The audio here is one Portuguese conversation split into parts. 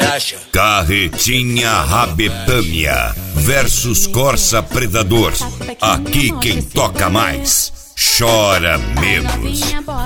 brecha. Carretinha Rabetânia versus Corsa Predador. Aqui quem toca mais chora menos.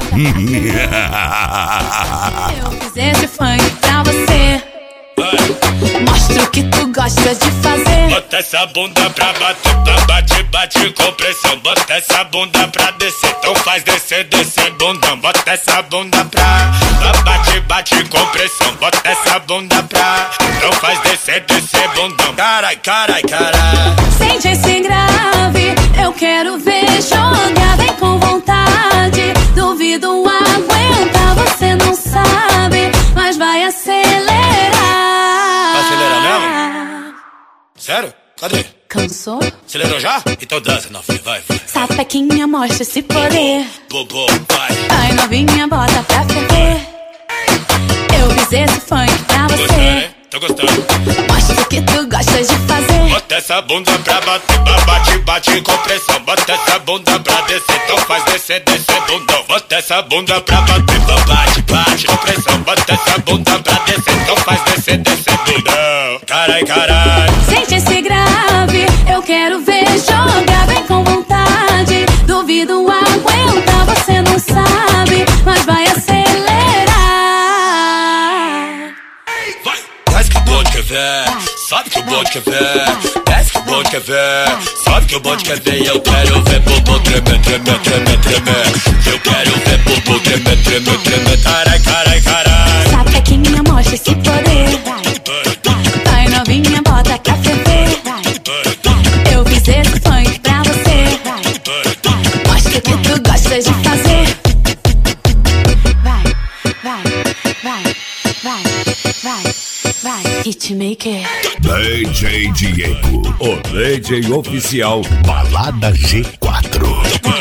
Eu fiz esse funk pra você. Mostra o que tu gosta de fazer. Bota essa bunda pra bater, bate, bate com pressão. Bota essa bunda pra descer, então faz descer, descer bundão. Bota essa bunda pra bate, bate com pressão. Bota essa bunda pra, então faz descer, descer bundão. Carai, carai, carai. Sente esse grave, eu quero ver jogar. Vem com vontade, duvido aguentar. Você não sabe, mas vai acelerar. Vai acelerar mesmo? Sério? Cadê? Cansou? Acelerou já? Então dança, novinha, vai, vai. Sapequinha, mostra esse poder. Bobo, vai. Vai novinha, bota pra ferver. Eu fiz esse funk pra Gostando, você. hein? Tô gostando. Mostra o que tu gosta de fazer. Bota essa bunda pra bater, bate, bate com pressão. Bota essa bunda pra descer, então faz descer, descer bundão. Bota essa bunda pra bater, bate, bate com pressão. Bota essa bunda pra descer, então faz descer, descer bundão. Carai, carai. Sente esse grave, eu quero ver jogar. Vem com vontade, duvido aguentar. Você não sabe, mas vai acelerar. Vai, desce que o bonde quer ver, sabe que o bonde quer ver. Desce que o bonde quer ver, sabe que o bonde quer ver. Eu quero ver bobo tremer, tremer, tremer, tremer. Eu quero ver bobo tremer, tremer, tremer. Carai, carai, carai. Sapequinha, mostra esse poder. Vai novinha, bota pra ferver. Eu fiz esse funk pra você. Mostra o que tu gosta de fazer. Vai, vai, vai, vai, vai, vai. Hitmaker. DJ Diego, o DJ oficial Balada G4.